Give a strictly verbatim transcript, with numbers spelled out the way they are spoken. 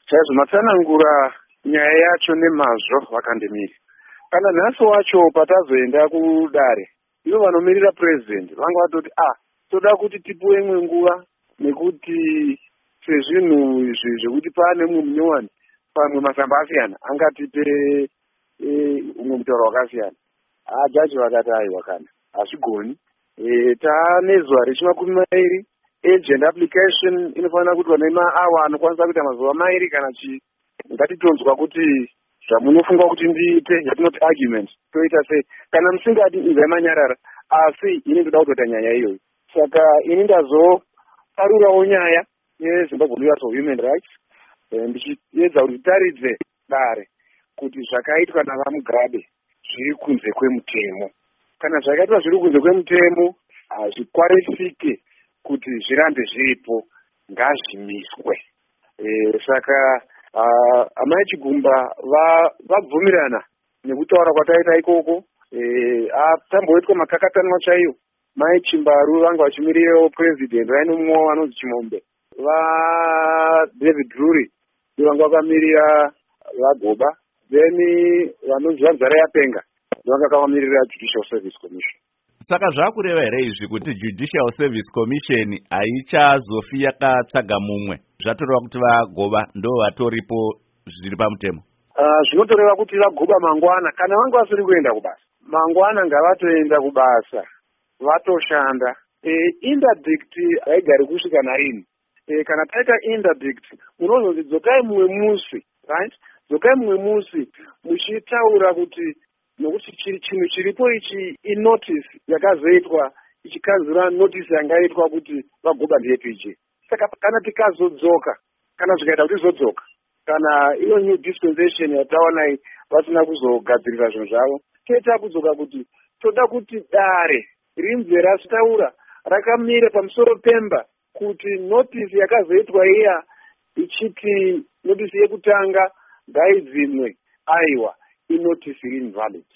chaizvo matsanangura nyaya yacho nemazvo vakandemiri. Kana nhasi wacho patazoenda kudare, ivo vanomirira president vanga vatoti ah toda kuti tipuwe imwe nguva nekuti sezvinhu izvi zvekuti pane mumwe munyowani pamwe masamba asiyana angatipe umwe mutauro wakasiyana. Ajaji vakati aiwa kana hazvigoni, taane zuva rechimakumi mairi agent application inofanira kuti vane maawa anokwanisa kuita mazuva mairi kana chi. Ngatitonzwa kuti zvamunofunga kuti ndiite yatinoti argument toita sei kana musingadi ibva manyarara, asi ini ndoda kutoita nyaya iyoyi. Saka ini ndazoparurawo nyaya yeZimbabwe Lawyers for Human Rights ndichiedza kuti taridze dare kuti zvakaitwa navaMugabe zviri kunze kwemutemo. Kana zvakaitwa zviri kunze kwemutemo hazvikwarisike kuti zvirambe zviripo, ngazvimiswe. E, saka uh, amai Chigumba vabvumirana nekutaura kwataita ikoko. E, atamboitwa makakatanwa chaiwo. Mai Chimbaru vanga vachimirirawo president vaino mumwe vanonzi Chimombe. Va David Drury vanga vakamirira vaGoba. Then vanonzi vaZara Yapenga vanga vakamirira Judicial Service Commission. Saka zvakureva here izvi kuti Judicial Service Commission haichazofi yakatsvaga mumwe, zvatoreva kuti vaGoba ndo vatoripo zviri pamutemo? Uh, zvinotoreva kuti vaGoba mangwana kana vanga vasiri kuenda kubasa, mangwana ngavatoenda kubasa vatoshanda. E, interdict haigari kusvika narini. E, kana taita interdict munozonzi dzokai mumwe musi, right? Dzokai mumwe musi muchitaura kuti nokuti chiri chinhu chiripo ichi inotice yakazoitwa ichikanzura notice yangaitwa kuti vaGoba ndeyepije. Saka kana tikazodzoka, kana zvikaita kuti zodzoka, kana iyo new dispensation yataonai vasina kuzogadzirira zvinhu zvavo, toita kudzoka kuti toda kuti dare rinze rasitaura rakamira pamusoro pemba kuti notice yakazoitwa iya ichiti notice yekutanga ngaidzinwe, aiwa inotice iri invalid.